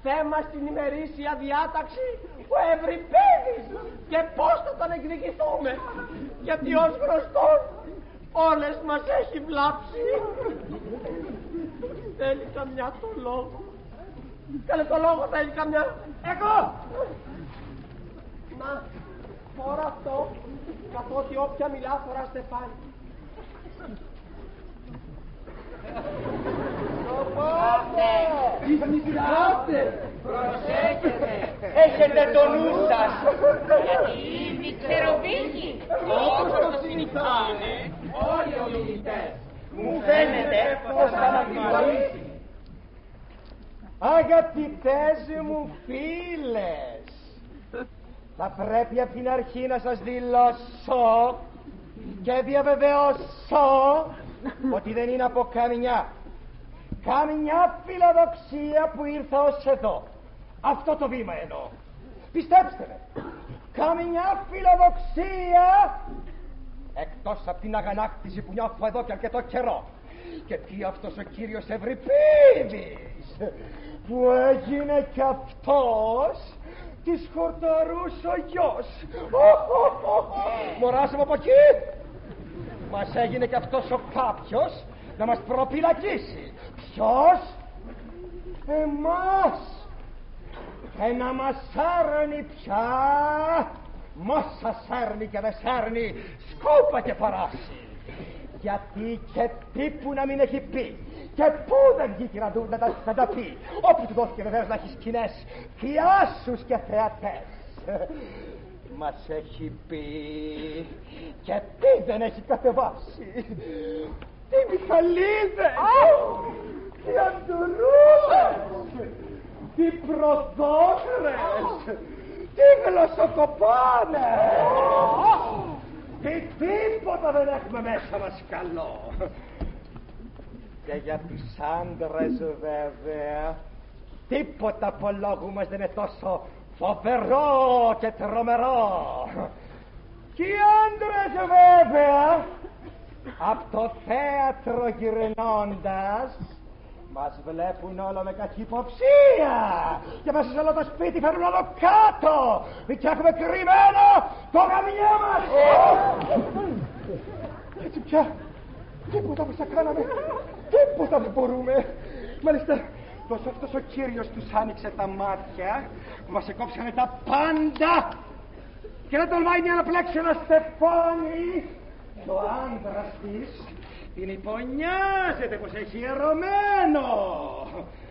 θέμα στην ημερήσια διάταξη ο Ευρυπίδης και πώς θα τον εκδικηθούμε, γιατί ως γνωστόν όλες μας έχει βλάψει. Θέλει καμιά το λόγο. Καλέ το λόγο θέλει καμιά. Εγώ. Να, τώρα αυτό, καθότι όποια μιλά φορά στεφάνι. Ισχυράστε! Προσέχετε! Έχετε το νου σας! Γιατί ήδη ξεροβήγει! Όπως το συνηθάνε όλοι οι ομιλητές! Μου φαίνεται πως θα μας πειράξει. Αγαπητές μου φίλες, θα πρέπει από την αρχή να σας δηλώσω και διαβεβαιώσω ότι δεν είναι από καμιά φιλοδοξία που ήρθα ως εδώ. Αυτό το βήμα εννοώ. Πιστέψτε με, καμιά φιλοδοξία εκτός από την αγανάκτηση που νιώθω εδώ και αρκετό καιρό. Και τι αυτός ο κύριος Ευρυπίδης που έγινε κι αυτός της Χορταρούς ο γιος. Μωράσαμε από εκεί. Μας έγινε κι αυτός ο κάποιος να μας προπυλακίσει. Ποιος? Εμάς. Να μας σέρνει πια. Μόσα σέρνει και δεν σέρνει, σκούπα και παράσει. Γιατί και τι που να μην έχει πει και πού δεν βγήκε να τα πει. Όπου του δόθηκε βεβαίως να έχει σκηνές θειάσους και θεατές. Μας έχει πει και τι δεν έχει κατεβάσει. Τι Μιχαλίδες, τι Αντουρούλες, τι Προδόκρες, τι Γλωσσοκοπάνες. Τι τίποτα δεν έχουμε μέσα μας καλό. Και για τους άντρες βέβαια τίποτα από λόγου μας δεν είναι τόσο φοβερό και τρομερό. Και οι άντρες βέβαια από το θέατρο γυρνώντας μας βλέπουν όλο με καχυποψία και μέσα σε όλο το σπίτι φέρνουν όλο κάτω και έχουμε κρυμμένο το γαμιό μας. Έτσι πια τίποτα που θα κάναμε, τίποτα δεν μπορούμε. Μάλιστα πως αυτός ο κύριος τους άνοιξε τα μάτια που μας εκόψανε τα πάντα και δεν τολμάει να αναπλέξει ένα στεφάνι. Ο άντρας της την υπονιάζεται πως έχει ιερωμένο.